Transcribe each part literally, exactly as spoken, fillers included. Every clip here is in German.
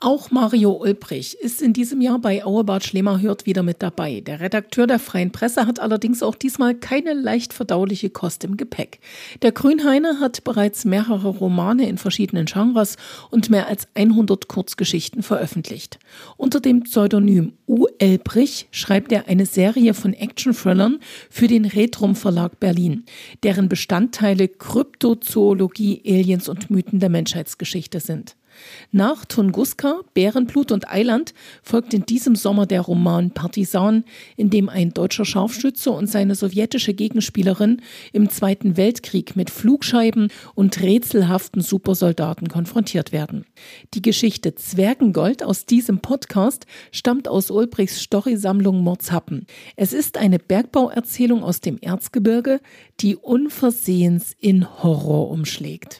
Auch Mario Ulbrich ist in diesem Jahr bei Auebart Schlemer hört wieder mit dabei. Der Redakteur der Freien Presse hat allerdings auch diesmal keine leicht verdauliche Kost im Gepäck. Der Grünheine hat bereits mehrere Romane in verschiedenen Genres und mehr als hundert Kurzgeschichten veröffentlicht. Unter dem Pseudonym U. Elbrich schreibt er eine Serie von Action-Thrillern für den Retrum Verlag Berlin, deren Bestandteile Kryptozoologie, Aliens und Mythen der Menschheitsgeschichte sind. Nach Tunguska, Bärenblut und Eiland folgt in diesem Sommer der Roman Partisan, in dem ein deutscher Scharfschütze und seine sowjetische Gegenspielerin im Zweiten Weltkrieg mit Flugscheiben und rätselhaften Supersoldaten konfrontiert werden. Die Geschichte Zwergengold aus diesem Podcast stammt aus Ulbrichs Storysammlung Mordshappen. Es ist eine Bergbauerzählung aus dem Erzgebirge, die unversehens in Horror umschlägt.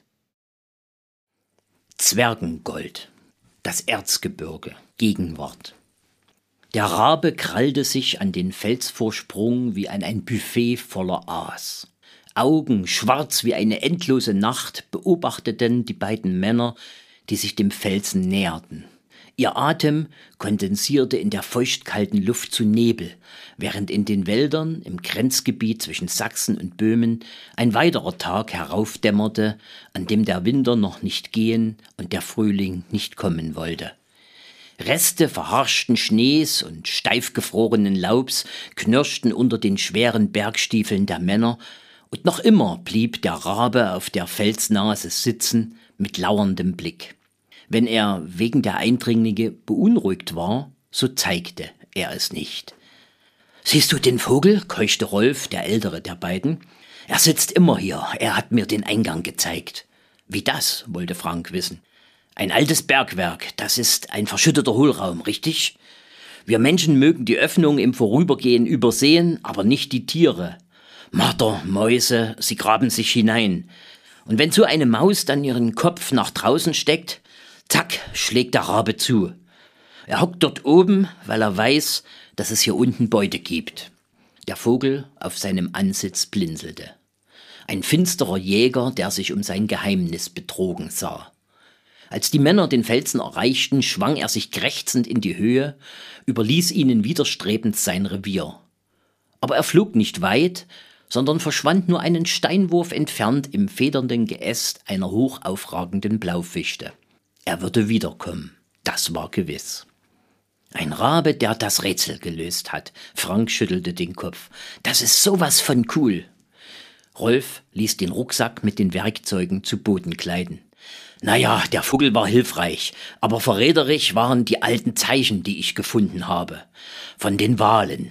Zwergengold, das Erzgebirge, Gegenwart. Der Rabe krallte sich an den Felsvorsprung wie an ein Buffet voller Aas. Augen schwarz wie eine endlose Nacht beobachteten die beiden Männer, die sich dem Felsen näherten. Ihr Atem kondensierte in der feuchtkalten Luft zu Nebel, während in den Wäldern im Grenzgebiet zwischen Sachsen und Böhmen ein weiterer Tag heraufdämmerte, an dem der Winter noch nicht gehen und der Frühling nicht kommen wollte. Reste verharschten Schnees und steif gefrorenen Laubs knirschten unter den schweren Bergstiefeln der Männer, und noch immer blieb der Rabe auf der Felsnase sitzen mit lauerndem Blick. Wenn er wegen der Eindringlinge beunruhigt war, so zeigte er es nicht. »Siehst du den Vogel?« keuchte Rolf, der ältere der beiden. »Er sitzt immer hier, er hat mir den Eingang gezeigt.« »Wie das?« wollte Frank wissen. »Ein altes Bergwerk, das ist ein verschütteter Hohlraum, richtig? Wir Menschen mögen die Öffnung im Vorübergehen übersehen, aber nicht die Tiere. Marder, Mäuse, sie graben sich hinein. Und wenn so eine Maus dann ihren Kopf nach draußen steckt, zack, schlägt der Rabe zu. Er hockt dort oben, weil er weiß, dass es hier unten Beute gibt.« Der Vogel auf seinem Ansitz blinzelte. Ein finsterer Jäger, der sich um sein Geheimnis betrogen sah. Als die Männer den Felsen erreichten, schwang er sich krächzend in die Höhe, überließ ihnen widerstrebend sein Revier. Aber er flog nicht weit, sondern verschwand nur einen Steinwurf entfernt im federnden Geäst einer hochaufragenden Blaufichte. Er würde wiederkommen, das war gewiss. Ein Rabe, der das Rätsel gelöst hat. Frank schüttelte den Kopf. Das ist sowas von cool. Rolf ließ den Rucksack mit den Werkzeugen zu Boden gleiten. Naja, der Vogel war hilfreich, aber verräterisch waren die alten Zeichen, die ich gefunden habe. Von den Walen.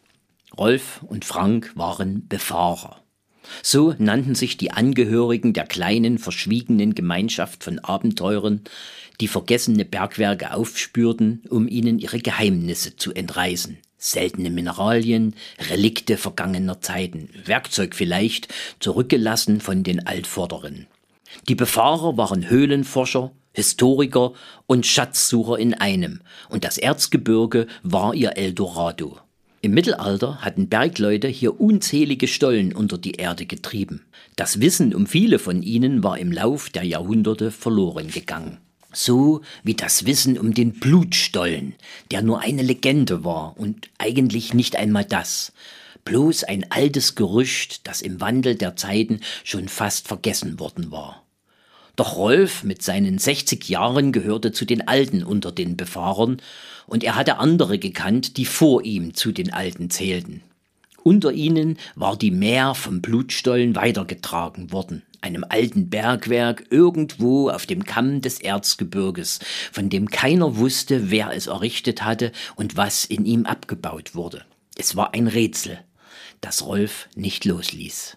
Rolf und Frank waren Befahrer. So nannten sich die Angehörigen der kleinen, verschwiegenen Gemeinschaft von Abenteurern, die vergessene Bergwerke aufspürten, um ihnen ihre Geheimnisse zu entreißen. Seltene Mineralien, Relikte vergangener Zeiten, Werkzeug vielleicht, zurückgelassen von den Altvorderen. Die Befahrer waren Höhlenforscher, Historiker und Schatzsucher in einem, und das Erzgebirge war ihr Eldorado. Im Mittelalter hatten Bergleute hier unzählige Stollen unter die Erde getrieben. Das Wissen um viele von ihnen war im Lauf der Jahrhunderte verloren gegangen. So wie das Wissen um den Blutstollen, der nur eine Legende war und eigentlich nicht einmal das. Bloß ein altes Gerücht, das im Wandel der Zeiten schon fast vergessen worden war. Doch Rolf mit seinen sechzig Jahren gehörte zu den Alten unter den Befahrern, und er hatte andere gekannt, die vor ihm zu den Alten zählten. Unter ihnen war die Mär vom Blutstollen weitergetragen worden, einem alten Bergwerk irgendwo auf dem Kamm des Erzgebirges, von dem keiner wusste, wer es errichtet hatte und was in ihm abgebaut wurde. Es war ein Rätsel, das Rolf nicht losließ.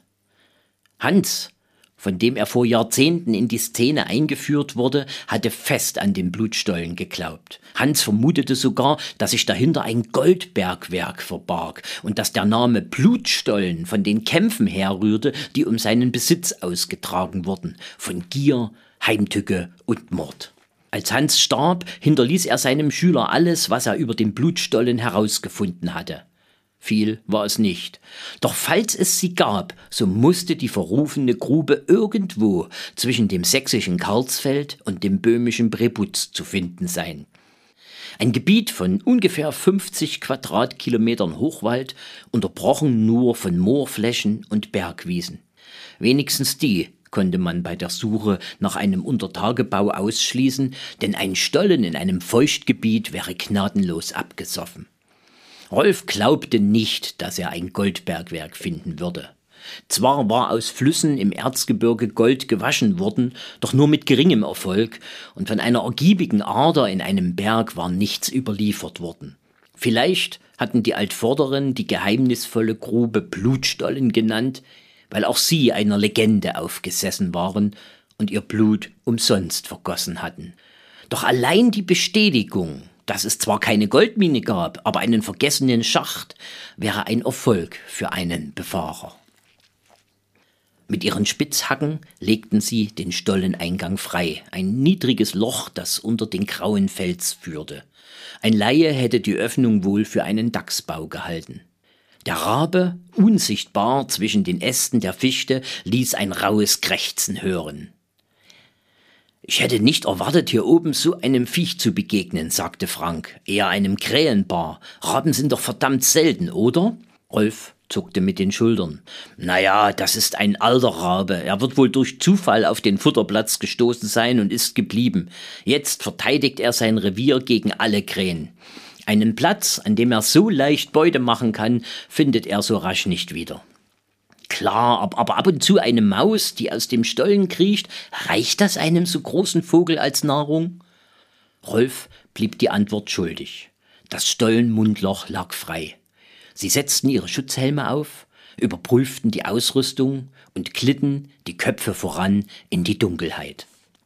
Hans, von dem er vor Jahrzehnten in die Szene eingeführt wurde, hatte fest an den Blutstollen geglaubt. Hans vermutete sogar, dass sich dahinter ein Goldbergwerk verbarg und dass der Name Blutstollen von den Kämpfen herrührte, die um seinen Besitz ausgetragen wurden, von Gier, Heimtücke und Mord. Als Hans starb, hinterließ er seinem Schüler alles, was er über den Blutstollen herausgefunden hatte. Viel war es nicht. Doch falls es sie gab, so musste die verrufene Grube irgendwo zwischen dem sächsischen Karlsfeld und dem böhmischen Brebutz zu finden sein. Ein Gebiet von ungefähr fünfzig Quadratkilometern Hochwald, unterbrochen nur von Moorflächen und Bergwiesen. Wenigstens die konnte man bei der Suche nach einem Untertagebau ausschließen, denn ein Stollen in einem Feuchtgebiet wäre gnadenlos abgesoffen. Rolf glaubte nicht, dass er ein Goldbergwerk finden würde. Zwar war aus Flüssen im Erzgebirge Gold gewaschen worden, doch nur mit geringem Erfolg, und von einer ergiebigen Ader in einem Berg war nichts überliefert worden. Vielleicht hatten die Altvorderen die geheimnisvolle Grube Blutstollen genannt, weil auch sie einer Legende aufgesessen waren und ihr Blut umsonst vergossen hatten. Doch allein die Bestätigung, dass es zwar keine Goldmine gab, aber einen vergessenen Schacht, wäre ein Erfolg für einen Befahrer. Mit ihren Spitzhacken legten sie den Stolleneingang frei, ein niedriges Loch, das unter den grauen Fels führte. Ein Laie hätte die Öffnung wohl für einen Dachsbau gehalten. Der Rabe, unsichtbar zwischen den Ästen der Fichte, ließ ein rauhes Krächzen hören. »Ich hätte nicht erwartet, hier oben so einem Viech zu begegnen«, sagte Frank, »eher einem Krähenpaar. Raben sind doch verdammt selten, oder?« Rolf zuckte mit den Schultern. »Naja, das ist ein alter Rabe. Er wird wohl durch Zufall auf den Futterplatz gestoßen sein und ist geblieben. Jetzt verteidigt er sein Revier gegen alle Krähen. Einen Platz, an dem er so leicht Beute machen kann, findet er so rasch nicht wieder.« »Klar, aber ab und zu eine Maus, die aus dem Stollen kriecht, reicht das einem so großen Vogel als Nahrung?« Rolf blieb die Antwort schuldig. Das Stollenmundloch lag frei. Sie setzten ihre Schutzhelme auf, überprüften die Ausrüstung und glitten, die Köpfe voran, in die Dunkelheit.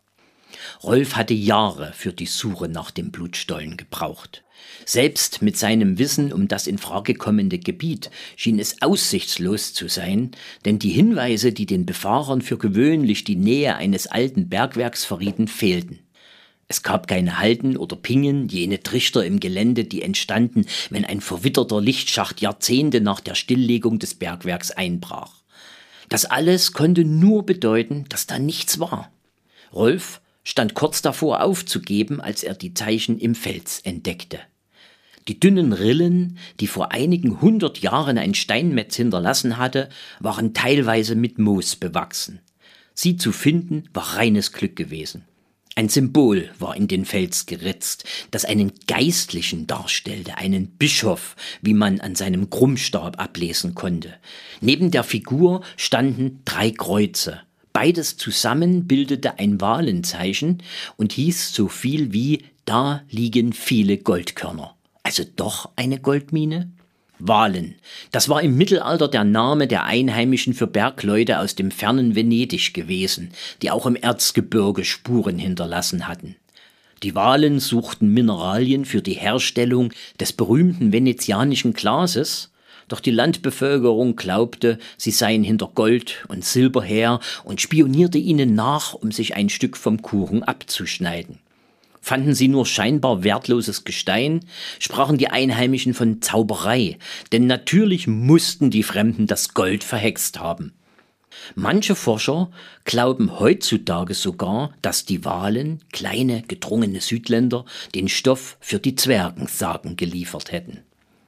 Rolf hatte Jahre für die Suche nach dem Blutstollen gebraucht. Selbst mit seinem Wissen um das in Frage kommende Gebiet schien es aussichtslos zu sein, denn die Hinweise, die den Befahrern für gewöhnlich die Nähe eines alten Bergwerks verrieten, fehlten. Es gab keine Halden oder Pingen, jene Trichter im Gelände, die entstanden, wenn ein verwitterter Lichtschacht Jahrzehnte nach der Stilllegung des Bergwerks einbrach. Das alles konnte nur bedeuten, dass da nichts war. Rolf stand kurz davor aufzugeben, als er die Zeichen im Fels entdeckte. Die dünnen Rillen, die vor einigen hundert Jahren ein Steinmetz hinterlassen hatte, waren teilweise mit Moos bewachsen. Sie zu finden, war reines Glück gewesen. Ein Symbol war in den Fels geritzt, das einen Geistlichen darstellte, einen Bischof, wie man an seinem Krummstab ablesen konnte. Neben der Figur standen drei Kreuze. Beides zusammen bildete ein Walenzeichen und hieß so viel wie »Da liegen viele Goldkörner«. Also doch eine Goldmine? Walen, das war im Mittelalter der Name der Einheimischen für Bergleute aus dem fernen Venedig gewesen, die auch im Erzgebirge Spuren hinterlassen hatten. Die Walen suchten Mineralien für die Herstellung des berühmten venezianischen Glases, doch die Landbevölkerung glaubte, sie seien hinter Gold und Silber her und spionierte ihnen nach, um sich ein Stück vom Kuchen abzuschneiden. Fanden sie nur scheinbar wertloses Gestein, sprachen die Einheimischen von Zauberei, denn natürlich mussten die Fremden das Gold verhext haben. Manche Forscher glauben heutzutage sogar, dass die Walen, kleine, gedrungene Südländer, den Stoff für die Zwergensagen geliefert hätten.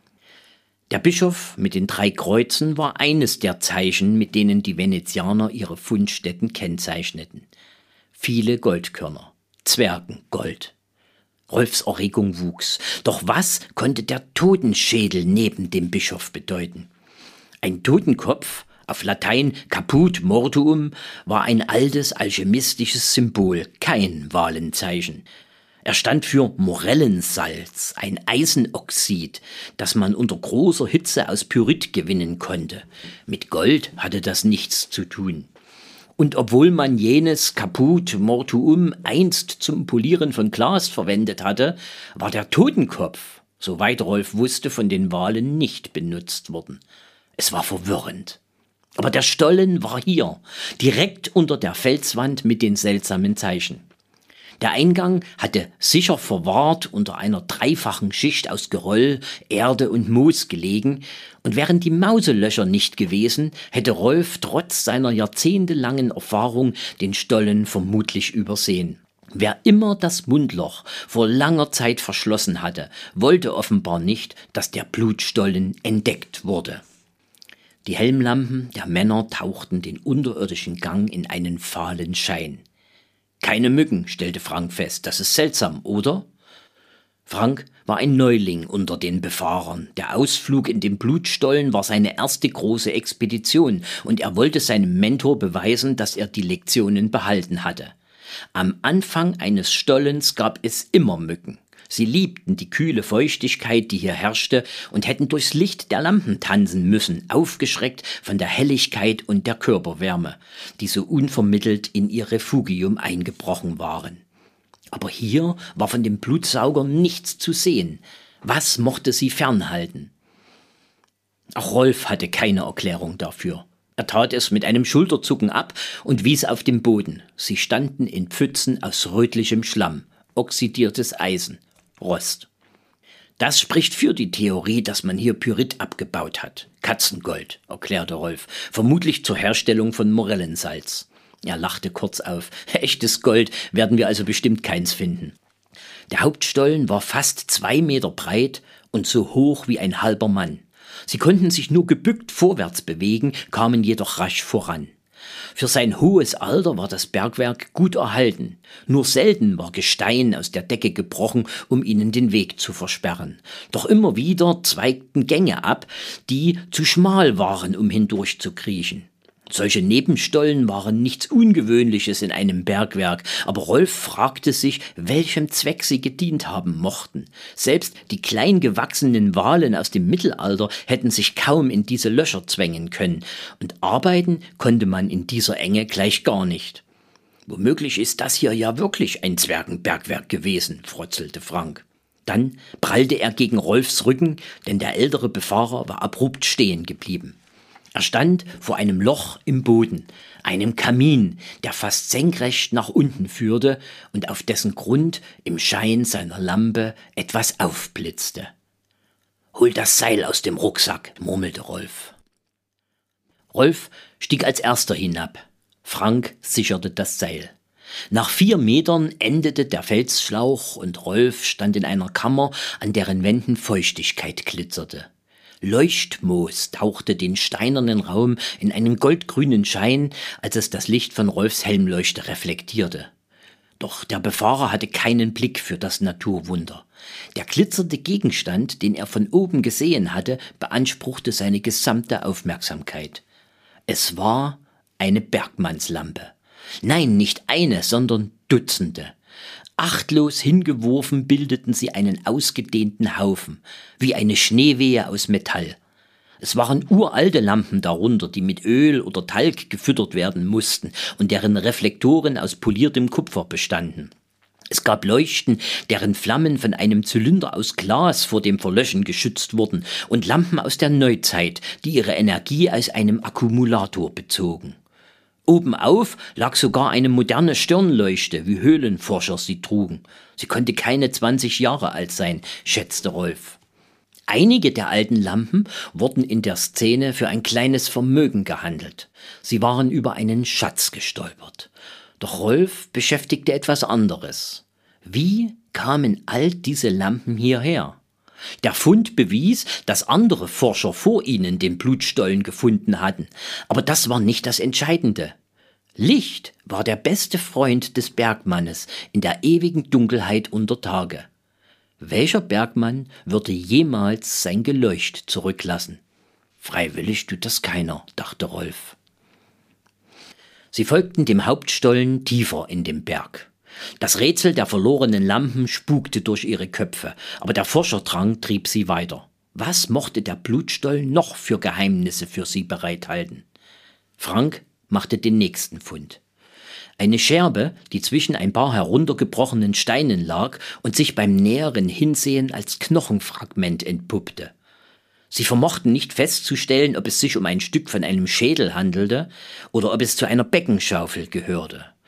Der Bischof mit den drei Kreuzen war eines der Zeichen, mit denen die Venezianer ihre Fundstätten kennzeichneten. Viele Goldkörner. Zwergengold. Rolfs Erregung wuchs. Doch was konnte der Totenschädel neben dem Bischof bedeuten? Ein Totenkopf, auf Latein caput mortuum, war ein altes alchemistisches Symbol, kein Walenzeichen. Er stand für Morellensalz, ein Eisenoxid, das man unter großer Hitze aus Pyrit gewinnen konnte. Mit Gold hatte das nichts zu tun. Und obwohl man jenes Caput Mortuum einst zum Polieren von Glas verwendet hatte, war der Totenkopf, soweit Rolf wusste, von den Walen nicht benutzt worden. Es war verwirrend. Aber der Stollen war hier, direkt unter der Felswand mit den seltsamen Zeichen. Der Eingang hatte sicher verwahrt unter einer dreifachen Schicht aus Geröll, Erde und Moos gelegen, und wären die Mauselöcher nicht gewesen, hätte Rolf trotz seiner jahrzehntelangen Erfahrung den Stollen vermutlich übersehen. Wer immer das Mundloch vor langer Zeit verschlossen hatte, wollte offenbar nicht, dass der Blutstollen entdeckt wurde. Die Helmlampen der Männer tauchten den unterirdischen Gang in einen fahlen Schein. »Keine Mücken«, stellte Frank fest. »Das ist seltsam, oder?« Frank war ein Neuling unter den Befahrern. Der Ausflug in den Blutstollen war seine erste große Expedition und er wollte seinem Mentor beweisen, dass er die Lektionen behalten hatte. Am Anfang eines Stollens gab es immer Mücken. Sie liebten die kühle Feuchtigkeit, die hier herrschte, und hätten durchs Licht der Lampen tanzen müssen, aufgeschreckt von der Helligkeit und der Körperwärme, die so unvermittelt in ihr Refugium eingebrochen waren. Aber hier war von dem Blutsauger nichts zu sehen. Was mochte sie fernhalten? Auch Rolf hatte keine Erklärung dafür. Er tat es mit einem Schulterzucken ab und wies auf den Boden. Sie standen in Pfützen aus rötlichem Schlamm, oxidiertes Eisen, Rost. Das spricht für die Theorie, dass man hier Pyrit abgebaut hat. Katzengold, erklärte Rolf, vermutlich zur Herstellung von Morellensalz. Er lachte kurz auf. Echtes Gold werden wir also bestimmt keins finden. Der Hauptstollen war fast zwei Meter breit und so hoch wie ein halber Mann. Sie konnten sich nur gebückt vorwärts bewegen, kamen jedoch rasch voran. Für sein hohes Alter war das Bergwerk gut erhalten. Nur selten war Gestein aus der Decke gebrochen, um ihnen den Weg zu versperren. Doch immer wieder zweigten Gänge ab, die zu schmal waren, um hindurch zu kriechen. Solche Nebenstollen waren nichts Ungewöhnliches in einem Bergwerk, aber Rolf fragte sich, welchem Zweck sie gedient haben mochten. Selbst die klein gewachsenen Walen aus dem Mittelalter hätten sich kaum in diese Löcher zwängen können, und arbeiten konnte man in dieser Enge gleich gar nicht. »Womöglich ist das hier ja wirklich ein Zwergenbergwerk gewesen«, frotzelte Frank. Dann prallte er gegen Rolfs Rücken, denn der ältere Befahrer war abrupt stehen geblieben. Er stand vor einem Loch im Boden, einem Kamin, der fast senkrecht nach unten führte und auf dessen Grund im Schein seiner Lampe etwas aufblitzte. »Hol das Seil aus dem Rucksack«, murmelte Rolf. Rolf stieg als erster hinab. Frank sicherte das Seil. Nach vier Metern endete der Felsschlauch und Rolf stand in einer Kammer, an deren Wänden Feuchtigkeit glitzerte. Leuchtmoos tauchte den steinernen Raum in einen goldgrünen Schein, als es das Licht von Rolfs Helmleuchte reflektierte. Doch der Befahrer hatte keinen Blick für das Naturwunder. Der glitzernde Gegenstand, den er von oben gesehen hatte, beanspruchte seine gesamte Aufmerksamkeit. Es war eine Bergmannslampe. Nein, nicht eine, sondern Dutzende. Achtlos hingeworfen bildeten sie einen ausgedehnten Haufen, wie eine Schneewehe aus Metall. Es waren uralte Lampen darunter, die mit Öl oder Talg gefüttert werden mussten und deren Reflektoren aus poliertem Kupfer bestanden. Es gab Leuchten, deren Flammen von einem Zylinder aus Glas vor dem Verlöschen geschützt wurden, und Lampen aus der Neuzeit, die ihre Energie aus einem Akkumulator bezogen. Obenauf lag sogar eine moderne Stirnleuchte, wie Höhlenforscher sie trugen. Sie konnte keine zwanzig Jahre alt sein, schätzte Rolf. Einige der alten Lampen wurden in der Szene für ein kleines Vermögen gehandelt. Sie waren über einen Schatz gestolpert. Doch Rolf beschäftigte etwas anderes. Wie kamen all diese Lampen hierher? Der Fund bewies, dass andere Forscher vor ihnen den Blutstollen gefunden hatten. Aber das war nicht das Entscheidende. Licht war der beste Freund des Bergmannes in der ewigen Dunkelheit unter Tage. Welcher Bergmann würde jemals sein Geleucht zurücklassen? Freiwillig tut das keiner, dachte Rolf. Sie folgten dem Hauptstollen tiefer in den Berg. Das Rätsel der verlorenen Lampen spukte durch ihre Köpfe, aber der Forscherdrang trieb sie weiter. Was mochte der Blutstollen noch für Geheimnisse für sie bereithalten? Frank machte den nächsten Fund. Eine Scherbe, die zwischen ein paar heruntergebrochenen Steinen lag und sich beim näheren Hinsehen als Knochenfragment entpuppte. Sie vermochten nicht festzustellen, ob es sich um ein Stück von einem Schädel handelte oder ob es zu einer Beckenschaufel gehörte.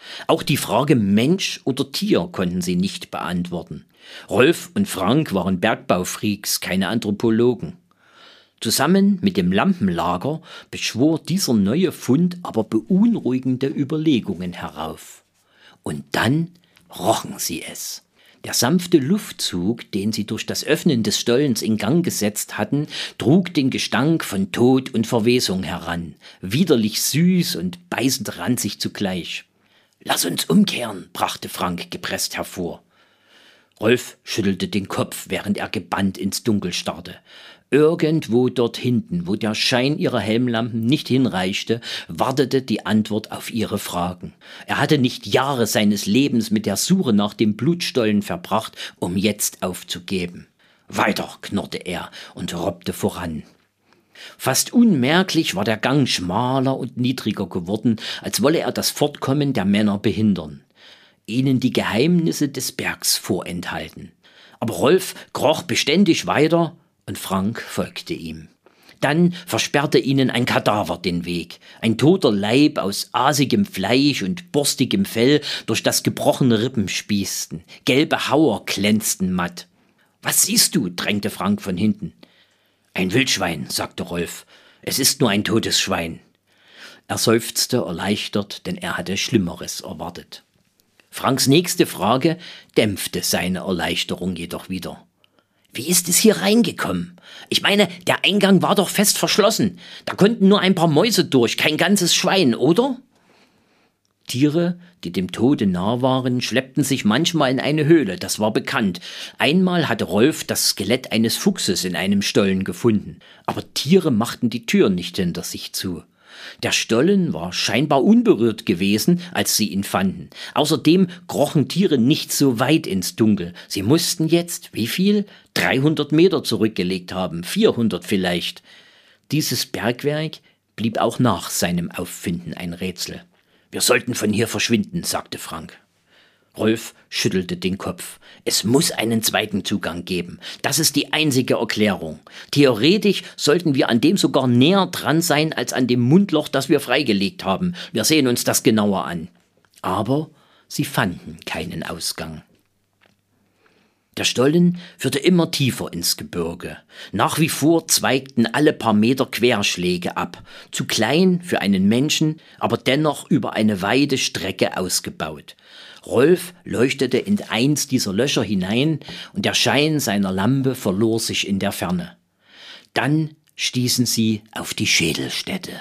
Auch die Frage Mensch oder Tier konnten sie nicht beantworten. Rolf und Frank waren Bergbaufreaks, keine Anthropologen. Zusammen mit dem Lampenlager beschwor dieser neue Fund aber beunruhigende Überlegungen herauf. Und dann rochen sie es. Der sanfte Luftzug, den sie durch das Öffnen des Stollens in Gang gesetzt hatten, trug den Gestank von Tod und Verwesung heran, widerlich süß und beißend ranzig zugleich. »Lass uns umkehren«, brachte Frank gepresst hervor. Rolf schüttelte den Kopf, während er gebannt ins Dunkel starrte. Irgendwo dort hinten, wo der Schein ihrer Helmlampen nicht hinreichte, wartete die Antwort auf ihre Fragen. Er hatte nicht Jahre seines Lebens mit der Suche nach dem Blutstollen verbracht, um jetzt aufzugeben. Weiter, knurrte er und robbte voran. Fast unmerklich war der Gang schmaler und niedriger geworden, als wolle er das Fortkommen der Männer behindern, ihnen die Geheimnisse des Bergs vorenthalten. Aber Rolf kroch beständig weiter, und Frank folgte ihm. Dann versperrte ihnen ein Kadaver den Weg, ein toter Leib aus asigem Fleisch und borstigem Fell durch das gebrochene Rippen spießten, gelbe Hauer glänzten matt. »Was siehst du?« drängte Frank von hinten. »Ein Wildschwein«, sagte Rolf. »Es ist nur ein totes Schwein.« Er seufzte erleichtert, denn er hatte Schlimmeres erwartet. Franks nächste Frage dämpfte seine Erleichterung jedoch wieder. »Wie ist es hier reingekommen? Ich meine, der Eingang war doch fest verschlossen. Da konnten nur ein paar Mäuse durch, kein ganzes Schwein, oder?« Tiere, die dem Tode nah waren, schleppten sich manchmal in eine Höhle, das war bekannt. Einmal hatte Rolf das Skelett eines Fuchses in einem Stollen gefunden. Aber Tiere machten die Tür nicht hinter sich zu. Der Stollen war scheinbar unberührt gewesen, als sie ihn fanden. Außerdem krochen Tiere nicht so weit ins Dunkel. Sie mussten jetzt, wie viel? dreihundert Meter zurückgelegt haben, vierhundert vielleicht. Dieses Bergwerk blieb auch nach seinem Auffinden ein Rätsel. »Wir sollten von hier verschwinden«, sagte Frank. Rolf schüttelte den Kopf. »Es muss einen zweiten Zugang geben. Das ist die einzige Erklärung. Theoretisch sollten wir an dem sogar näher dran sein als an dem Mundloch, das wir freigelegt haben. Wir sehen uns das genauer an.« Aber sie fanden keinen Ausgang. Der Stollen führte immer tiefer ins Gebirge. Nach wie vor zweigten alle paar Meter Querschläge ab. Zu klein für einen Menschen, aber dennoch über eine weite Strecke ausgebaut. Rolf leuchtete in eins dieser Löcher hinein und der Schein seiner Lampe verlor sich in der Ferne. Dann stießen sie auf die Schädelstätte.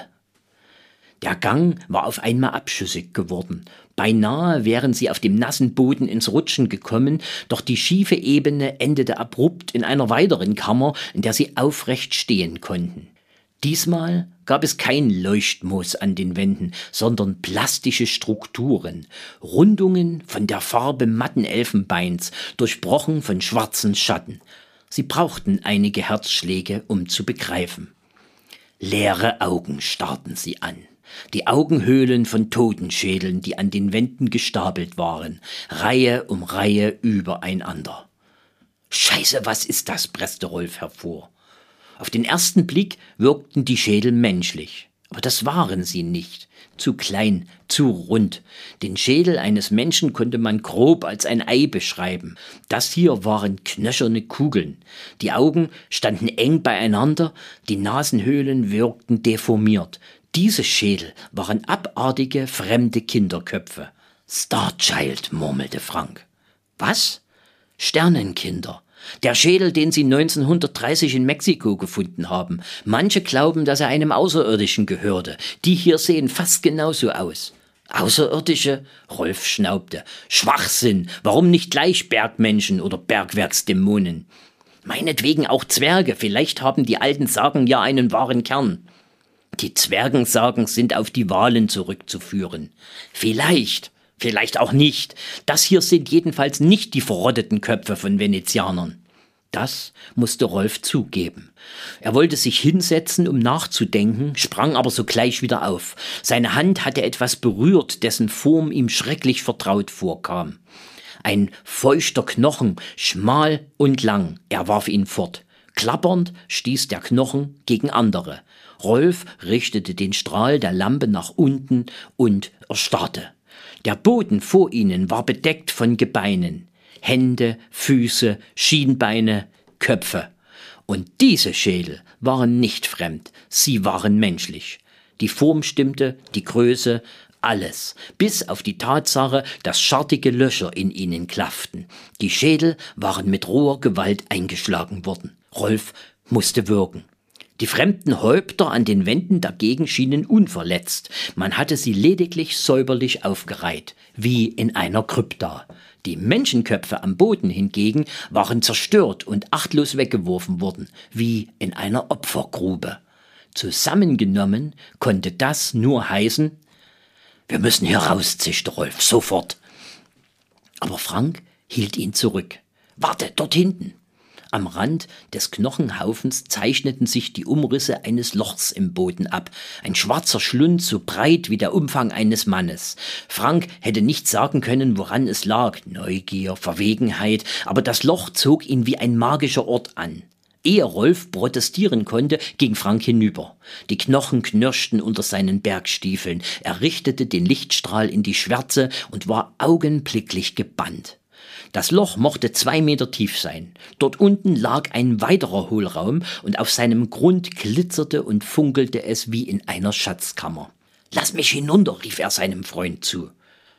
Der Gang war auf einmal abschüssig geworden. Beinahe wären sie auf dem nassen Boden ins Rutschen gekommen, doch die schiefe Ebene endete abrupt in einer weiteren Kammer, in der sie aufrecht stehen konnten. Diesmal gab es kein Leuchtmoos an den Wänden, sondern plastische Strukturen, Rundungen von der Farbe matten Elfenbeins, durchbrochen von schwarzen Schatten. Sie brauchten einige Herzschläge, um zu begreifen. Leere Augen starrten sie an. Die Augenhöhlen von Totenschädeln, die an den Wänden gestapelt waren, Reihe um Reihe übereinander. »Scheiße, was ist das?« presste Rolf hervor. Auf den ersten Blick wirkten die Schädel menschlich, aber das waren sie nicht. Zu klein, zu rund. Den Schädel eines Menschen konnte man grob als ein Ei beschreiben. Das hier waren knöcherne Kugeln. Die Augen standen eng beieinander, die Nasenhöhlen wirkten deformiert. Diese Schädel waren abartige, fremde Kinderköpfe. »Starchild«, murmelte Frank. »Was?« »Sternenkinder. Der Schädel, den sie neunzehnhundertdreißig in Mexiko gefunden haben. Manche glauben, dass er einem Außerirdischen gehörte. Die hier sehen fast genauso aus.« »Außerirdische?« Rolf schnaubte. »Schwachsinn. Warum nicht gleich Bergmenschen oder Bergwerksdämonen? Meinetwegen auch Zwerge. Vielleicht haben die alten Sagen ja einen wahren Kern.« »Die Zwergensagen sind auf die Walen zurückzuführen.« »Vielleicht, vielleicht auch nicht. Das hier sind jedenfalls nicht die verrotteten Köpfe von Venezianern.« Das musste Rolf zugeben. Er wollte sich hinsetzen, um nachzudenken, sprang aber sogleich wieder auf. Seine Hand hatte etwas berührt, dessen Form ihm schrecklich vertraut vorkam. Ein feuchter Knochen, schmal und lang. Er warf ihn fort. Klappernd stieß der Knochen gegen andere. Rolf richtete den Strahl der Lampe nach unten und erstarrte. Der Boden vor ihnen war bedeckt von Gebeinen, Hände, Füße, Schienbeine, Köpfe. Und diese Schädel waren nicht fremd, sie waren menschlich. Die Form stimmte, die Größe, alles, bis auf die Tatsache, dass schartige Löcher in ihnen klafften. Die Schädel waren mit roher Gewalt eingeschlagen worden. Rolf musste würgen. Die fremden Häupter an den Wänden dagegen schienen unverletzt. Man hatte sie lediglich säuberlich aufgereiht, wie in einer Krypta. Die Menschenköpfe am Boden hingegen waren zerstört und achtlos weggeworfen worden, wie in einer Opfergrube. Zusammengenommen konnte das nur heißen: »Wir müssen hier raus«, zischte Rolf, »sofort.« Aber Frank hielt ihn zurück. »Warte, dort hinten!« Am Rand des Knochenhaufens zeichneten sich die Umrisse eines Lochs im Boden ab. Ein schwarzer Schlund, so breit wie der Umfang eines Mannes. Frank hätte nicht sagen können, woran es lag. Neugier, Verwegenheit, aber das Loch zog ihn wie ein magischer Ort an. Ehe Rolf protestieren konnte, ging Frank hinüber. Die Knochen knirschten unter seinen Bergstiefeln. Er richtete den Lichtstrahl in die Schwärze und war augenblicklich gebannt. Das Loch mochte zwei Meter tief sein. Dort unten lag ein weiterer Hohlraum und auf seinem Grund glitzerte und funkelte es wie in einer Schatzkammer. »Lass mich hinunter«, rief er seinem Freund zu.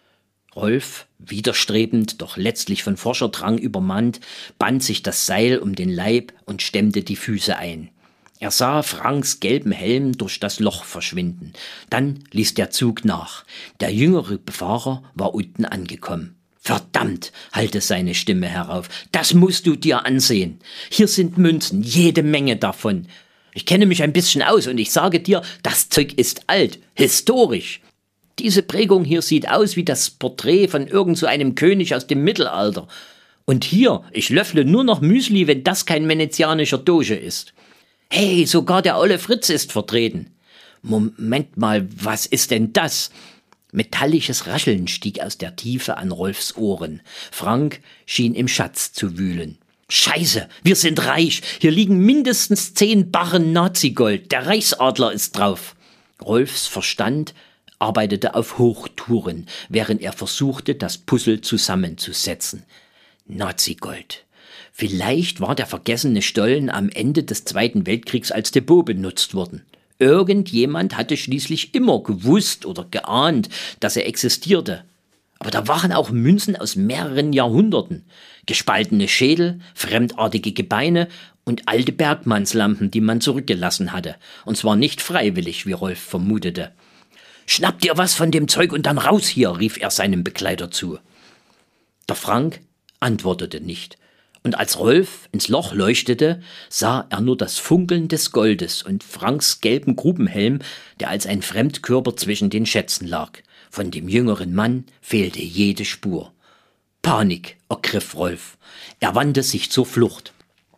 Rolf, widerstrebend, doch letztlich von Forscherdrang übermannt, band sich das Seil um den Leib und stemmte die Füße ein. Er sah Franks gelben Helm durch das Loch verschwinden. Dann ließ der Zug nach. Der jüngere Befahrer war unten angekommen. »Verdammt«, hallte seine Stimme herauf, »das musst du dir ansehen. Hier sind Münzen, jede Menge davon. Ich kenne mich ein bisschen aus und ich sage dir, das Zeug ist alt, historisch. Diese Prägung hier sieht aus wie das Porträt von irgend so einem König aus dem Mittelalter. Und hier, ich löffle nur noch Müsli, wenn das kein venezianischer Doge ist. Hey, sogar der olle Fritz ist vertreten. Moment mal, was ist denn das?« Metallisches Rascheln stieg aus der Tiefe an Rolfs Ohren. Frank schien im Schatz zu wühlen. »Scheiße, wir sind reich. Hier liegen mindestens zehn Barren Nazigold. Der Reichsadler ist drauf.« Rolfs Verstand arbeitete auf Hochtouren, während er versuchte, das Puzzle zusammenzusetzen. Nazigold. Vielleicht war der vergessene Stollen am Ende des Zweiten Weltkriegs als Depot benutzt worden. Irgendjemand hatte schließlich immer gewusst oder geahnt, dass er existierte. Aber da waren auch Münzen aus mehreren Jahrhunderten. Gespaltene Schädel, fremdartige Gebeine und alte Bergmannslampen, die man zurückgelassen hatte. Und zwar nicht freiwillig, wie Rolf vermutete. »Schnapp dir was von dem Zeug und dann raus hier«, rief er seinem Begleiter zu. Der Frank antwortete nicht. Und als Rolf ins Loch leuchtete, sah er nur das Funkeln des Goldes und Franks gelben Grubenhelm, der als ein Fremdkörper zwischen den Schätzen lag. Von dem jüngeren Mann fehlte jede Spur. Panik ergriff Rolf. Er wandte sich zur Flucht.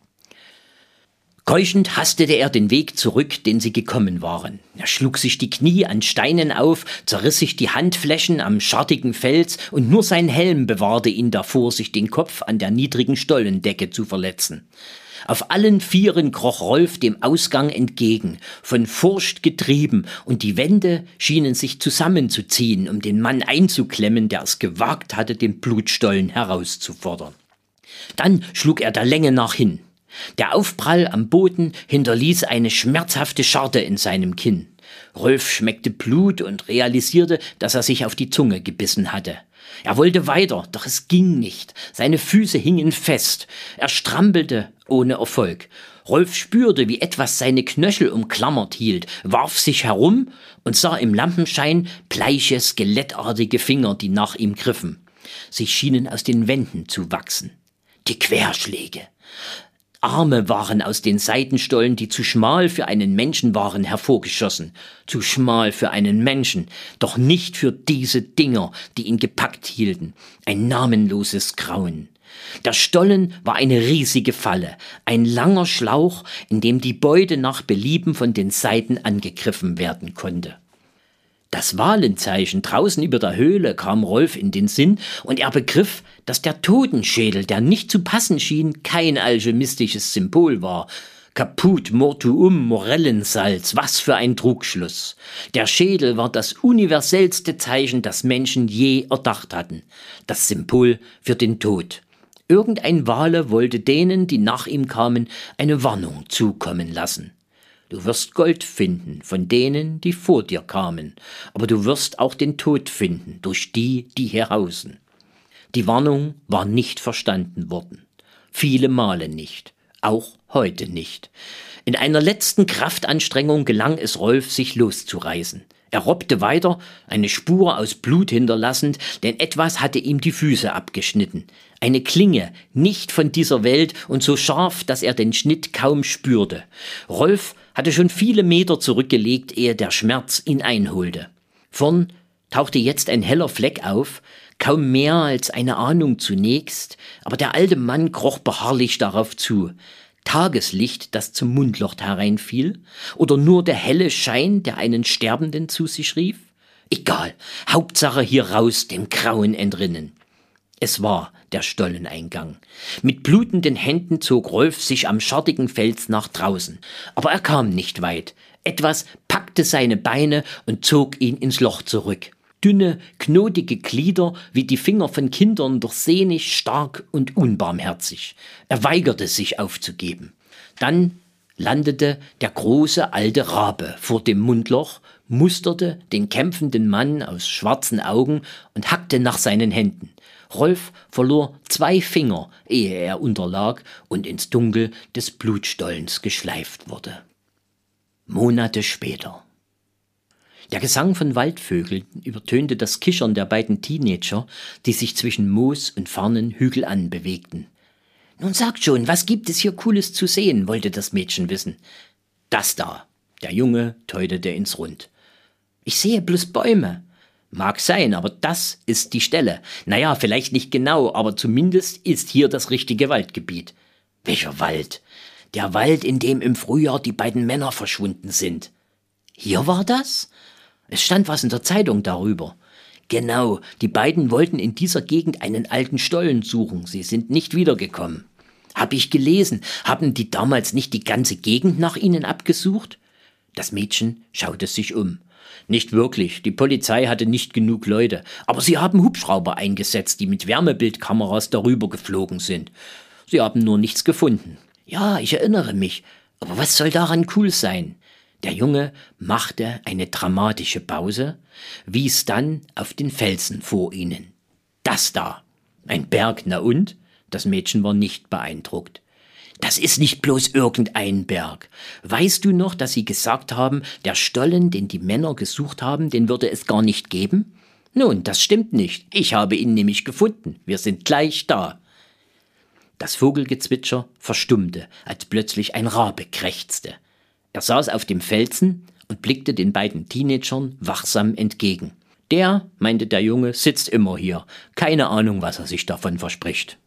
Keuchend hastete er den Weg zurück, den sie gekommen waren. Er schlug sich die Knie an Steinen auf, zerriss sich die Handflächen am schartigen Fels und nur sein Helm bewahrte ihn davor, sich den Kopf an der niedrigen Stollendecke zu verletzen. Auf allen Vieren kroch Rolf dem Ausgang entgegen, von Furcht getrieben, und die Wände schienen sich zusammenzuziehen, um den Mann einzuklemmen, der es gewagt hatte, den Blutstollen herauszufordern. Dann schlug er der Länge nach hin. Der Aufprall am Boden hinterließ eine schmerzhafte Scharte in seinem Kinn. Rolf schmeckte Blut und realisierte, dass er sich auf die Zunge gebissen hatte. Er wollte weiter, doch es ging nicht. Seine Füße hingen fest. Er strampelte ohne Erfolg. Rolf spürte, wie etwas seine Knöchel umklammert hielt, warf sich herum und sah im Lampenschein bleiche, skelettartige Finger, die nach ihm griffen. Sie schienen aus den Wänden zu wachsen. Die Querschläge. Arme waren aus den Seitenstollen, die zu schmal für einen Menschen waren, hervorgeschossen. Zu schmal für einen Menschen, doch nicht für diese Dinger, die ihn gepackt hielten. Ein namenloses Grauen. Der Stollen war eine riesige Falle, ein langer Schlauch, in dem die Beute nach Belieben von den Seiten angegriffen werden konnte. Das Walenzeichen draußen über der Höhle kam Rolf in den Sinn und er begriff, dass der Totenschädel, der nicht zu passen schien, kein alchemistisches Symbol war. Caput mortuum Morellensalz, was für ein Trugschluss. Der Schädel war das universellste Zeichen, das Menschen je erdacht hatten. Das Symbol für den Tod. Irgendein Wale wollte denen, die nach ihm kamen, eine Warnung zukommen lassen. Du wirst Gold finden von denen, die vor dir kamen, aber du wirst auch den Tod finden durch die, die hier hausen. Die Warnung war nicht verstanden worden. Viele Male nicht. Auch heute nicht. In einer letzten Kraftanstrengung gelang es Rolf, sich loszureißen. Er robbte weiter, eine Spur aus Blut hinterlassend, denn etwas hatte ihm die Füße abgeschnitten. Eine Klinge, nicht von dieser Welt und so scharf, dass er den Schnitt kaum spürte. Rolf hatte schon viele Meter zurückgelegt, ehe der Schmerz ihn einholte. Vorn tauchte jetzt ein heller Fleck auf, kaum mehr als eine Ahnung zunächst, aber der alte Mann kroch beharrlich darauf zu. Tageslicht, das zum Mundloch hereinfiel, oder nur der helle Schein, der einen Sterbenden zu sich rief? Egal, Hauptsache hier raus, dem Grauen entrinnen. Es war der Stolleneingang. Mit blutenden Händen zog Rolf sich am schattigen Fels nach draußen, aber er kam nicht weit. Etwas packte seine Beine und zog ihn ins Loch zurück. Dünne, knotige Glieder wie die Finger von Kindern, doch sehnig, stark und unbarmherzig. Er weigerte sich aufzugeben. Dann landete der große alte Rabe vor dem Mundloch, musterte den kämpfenden Mann aus schwarzen Augen und hackte nach seinen Händen. Rolf verlor zwei Finger, ehe er unterlag und ins Dunkel des Blutstollens geschleift wurde. Monate später. Der Gesang von Waldvögeln übertönte das Kichern der beiden Teenager, die sich zwischen Moos und Farnen hügelan bewegten. »Nun sagt schon, was gibt es hier Cooles zu sehen?« wollte das Mädchen wissen. »Das da«, der Junge deutete ins Rund. »Ich sehe bloß Bäume.« »Mag sein, aber das ist die Stelle. Naja, vielleicht nicht genau, aber zumindest ist hier das richtige Waldgebiet.« »Welcher Wald?« »Der Wald, in dem im Frühjahr die beiden Männer verschwunden sind.« »Hier war das?« »Es stand was in der Zeitung darüber.« »Genau, die beiden wollten in dieser Gegend einen alten Stollen suchen. Sie sind nicht wiedergekommen.« »Hab ich gelesen. Haben die damals nicht die ganze Gegend nach ihnen abgesucht?« Das Mädchen schaute sich um. »Nicht wirklich. Die Polizei hatte nicht genug Leute. Aber sie haben Hubschrauber eingesetzt, die mit Wärmebildkameras darüber geflogen sind. Sie haben nur nichts gefunden.« »Ja, ich erinnere mich. Aber was soll daran cool sein?« Der Junge machte eine dramatische Pause, wies dann auf den Felsen vor ihnen. »Das da. Ein Berg, na und?« Das Mädchen war nicht beeindruckt. »Das ist nicht bloß irgendein Berg. Weißt du noch, dass sie gesagt haben, der Stollen, den die Männer gesucht haben, den würde es gar nicht geben?« »Nun, das stimmt nicht. Ich habe ihn nämlich gefunden. Wir sind gleich da.« Das Vogelgezwitscher verstummte, als plötzlich ein Rabe krächzte. Er saß auf dem Felsen und blickte den beiden Teenagern wachsam entgegen. »Der«, meinte der Junge, »sitzt immer hier. Keine Ahnung, was er sich davon verspricht.«